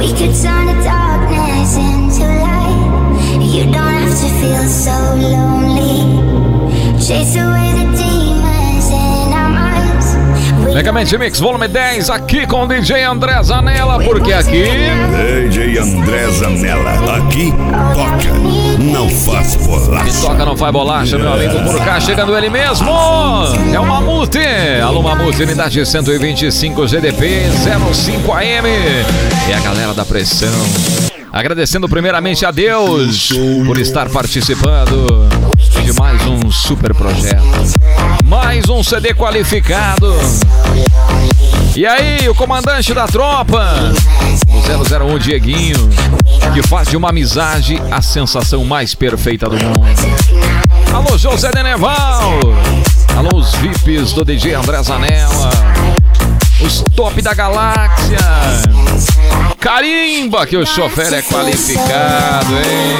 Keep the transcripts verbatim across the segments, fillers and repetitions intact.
We could turn the darkness into light. You don't have to feel so lonely. Chase away the demons in our minds. Megamente Mix Volume dez, aqui com o D J André Zanella, porque aqui... D J André Zanella, aqui toca, não faz bolacha. Que toca, não faz bolacha, meu amigo, por cá, chegando ele mesmo. É o Mamute, alô Mamute, unidade cento e vinte e cinco G D P zero cinco A M. É a galera da pressão. Agradecendo primeiramente a Deus por estar participando de mais um super projeto, mais um C D qualificado. E aí, o comandante da tropa, o zero zero um Dieguinho, que faz de uma amizade a sensação mais perfeita do mundo. Alô, José Deneval. Alô, os V I Ps do D J André Zanella, os top da galáxia. Carimba que o chofer é qualificado, hein?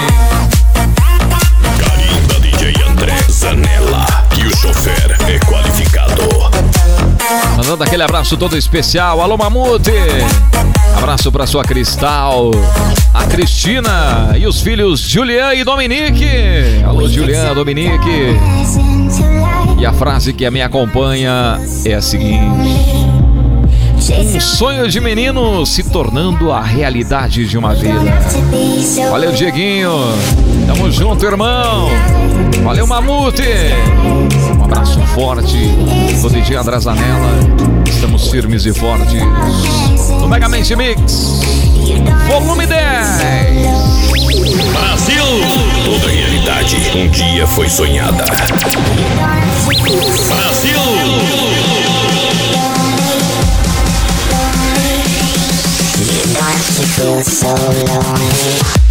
Carimba D J André Zanella, que o chofer é qualificado. Mandando aquele abraço todo especial. Alô, Mamute. Abraço pra sua Cristal, a Cristina e os filhos Julian e Dominique. Alô, Julian, Dominique. E a frase que me acompanha é a seguinte: um sonho de menino se tornando a realidade de uma vida. Valeu, Dieguinho. Tamo junto, irmão. Valeu, Mamute. Um abraço forte do D J André Zanella. Estamos firmes e fortes no Megamente Mix Volume dez. Brasil! Toda realidade um dia foi sonhada. Brasil! You don't have to feel so lonely.